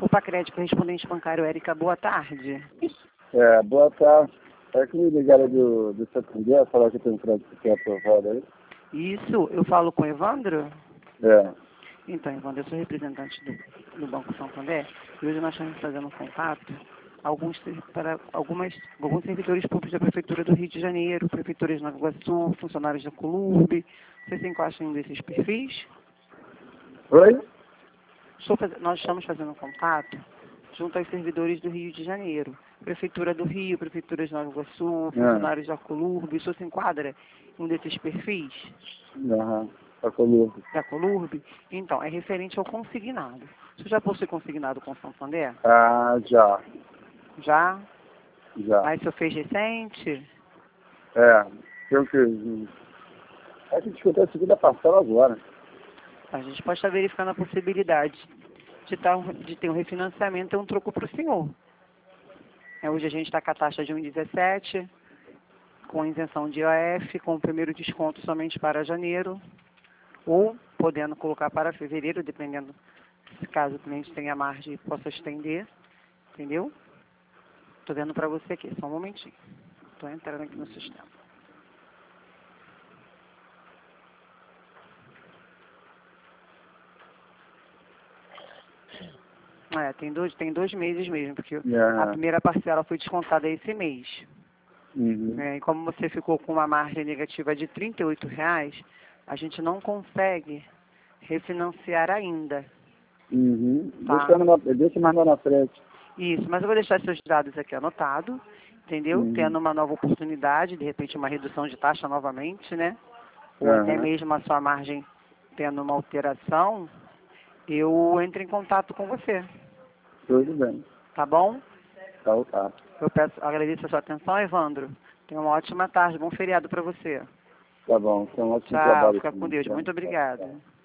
Pacred, correspondente bancário Érica, boa tarde. Boa tarde. É que me ligaram do Santander, falar que tem um crédito que é aprovado aí. Isso, eu falo com o Evandro? É. Então, Evandro, eu sou representante do Banco Santander e hoje nós estamos fazendo um contato para alguns servidores públicos da Prefeitura do Rio de Janeiro, Prefeituras de Nova Iguaçu, funcionários da Colurb. Vocês se encaixam em um desses perfis? Oi? Nós estamos fazendo um contato junto aos servidores do Rio de Janeiro. Prefeitura do Rio, Prefeitura de Nova Iguaçu, funcionários da Colurb. O senhor se enquadra em um desses perfis? Aham. Da Colurb. Da Colurb? Então, é referente ao consignado. O senhor já possui consignado com o Santander? Ah, já. Já? Já. Mas o senhor fez recente? Eu fiz. A gente discutiu a segunda parcela agora. A gente pode estar verificando a possibilidade de ter um refinanciamento e um troco para o senhor. Hoje a gente está com a taxa de 1,17, com isenção de IOF, com o primeiro desconto somente para janeiro, ou podendo colocar para fevereiro, dependendo se caso o cliente tenha margem e possa estender, entendeu? Estou vendo para você aqui, só um momentinho. Estou entrando aqui no sistema. Tem dois meses mesmo, porque a primeira parcela foi descontada esse mês. Uhum. E como você ficou com uma margem negativa de R$ 38,00, a gente não consegue refinanciar ainda. Uhum. Tá? Deixa eu mandar na frente. Isso, mas eu vou deixar seus dados aqui anotados, entendeu? Uhum. Tendo uma nova oportunidade, de repente uma redução de taxa novamente, né? Ou até mesmo a sua margem tendo uma alteração, eu entro em contato com você. Tudo bem. Tá bom? Tá. Agradeço a sua atenção, Evandro. Tenha uma ótima tarde, bom feriado para você. Tá bom. Então, ótimo Tchau, trabalho. fica com Deus. Muito obrigada.